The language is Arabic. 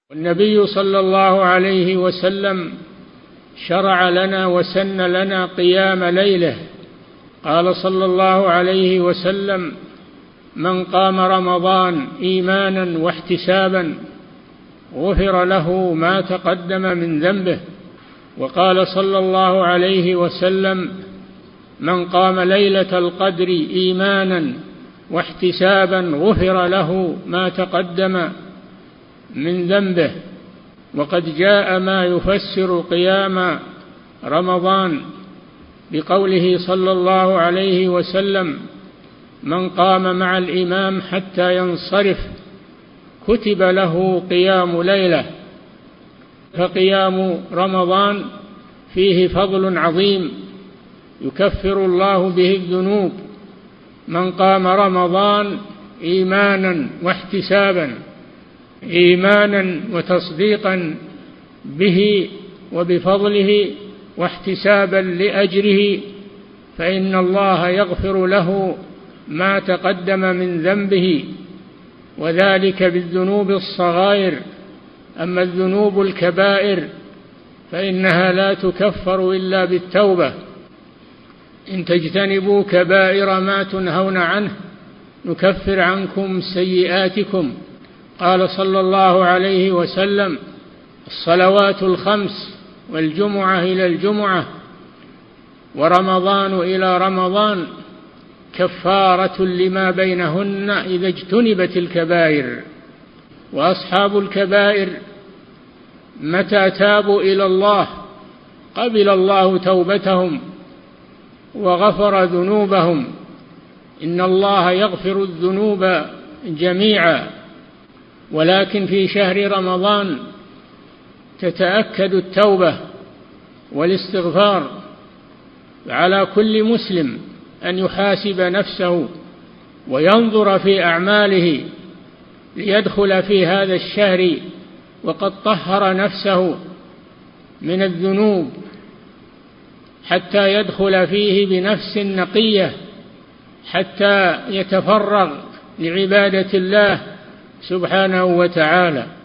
والنبي صلى الله عليه وسلم شرع لنا وسن لنا قيام ليله. قال صلى الله عليه وسلم: من قام رمضان إيمانا واحتسابا غفر له ما تقدم من ذنبه. وقال صلى الله عليه وسلم: من قام ليلة القدر إيمانا واحتسابا غفر له ما تقدم من ذنبه. وقد جاء ما يفسر قيام رمضان بقوله صلى الله عليه وسلم: من قام مع الإمام حتى ينصرف كتب له قيام ليلة. فقيام رمضان فيه فضل عظيم يكفر الله به الذنوب. من قام رمضان إيمانا واحتسابا، إيمانا وتصديقا به وبفضله واحتسابا لأجره، فإن الله يغفر له ما تقدم من ذنبه، وذلك بالذنوب الصغائر. أما الذنوب الكبائر فإنها لا تكفر إلا بالتوبة. إن تجتنبوا كبائر ما تنهون عنه نكفر عنكم سيئاتكم. قال صلى الله عليه وسلم: الصلوات الخمس والجمعة إلى الجمعة ورمضان إلى رمضان كفارة لما بينهن إذا اجتنبت الكبائر. وأصحاب الكبائر متى تابوا إلى الله قبل الله توبتهم وغفر ذنوبهم. إن الله يغفر الذنوب جميعا، ولكن في شهر رمضان تتأكد التوبة والاستغفار. على كل مسلم أن يحاسب نفسه وينظر في أعماله ليدخل في هذا الشهر وقد طهر نفسه من الذنوب، حتى يدخل فيه بنفس نقية، حتى يتفرغ لعبادة الله سبحانه وتعالى.